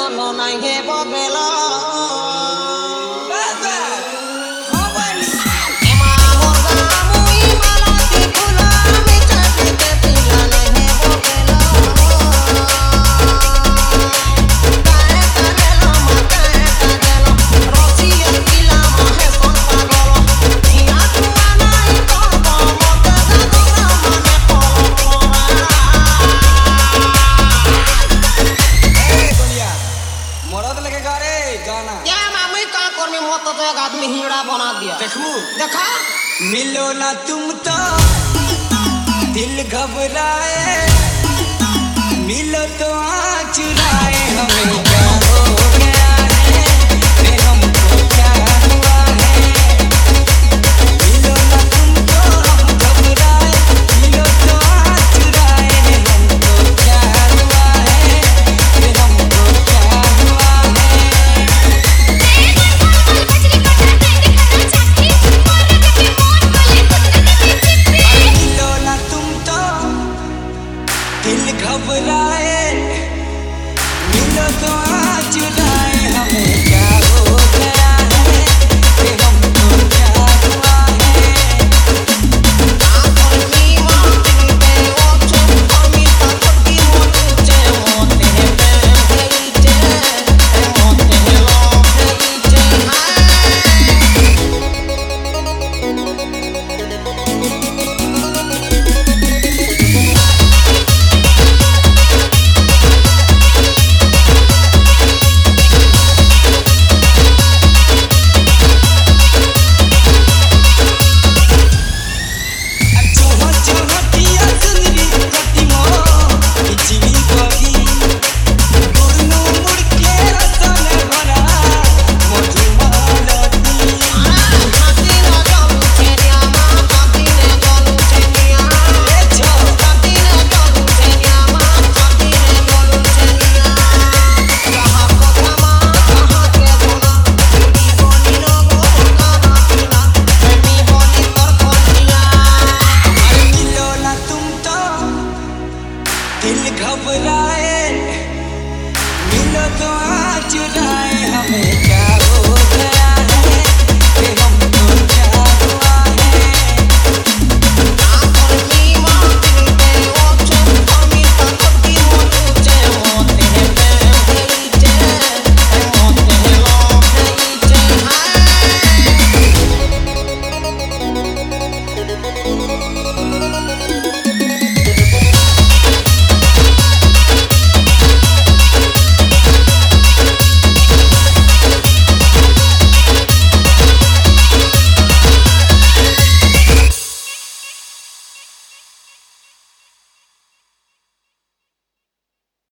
चलो नहीं बगेला आदमी हिजड़ा बना दिया। देखू देखा मिलो ना तुम तो दिल घबराए, मिलो तो आ चुराए, हमें क्या हो गया है, रे हमको क्या हुआ है। मिलो ना तुम तो हम घबराए, मिलो तो आ चुराए, हमको क्या हुआ है, रे हमको क्या हुआ है। दिल घबराए, मिलो तो आ चुराए, हमें क्या हो गया है, रे हमको क्या हुआ है। दिल घबराए, मिलो तो आ चुराए, हमें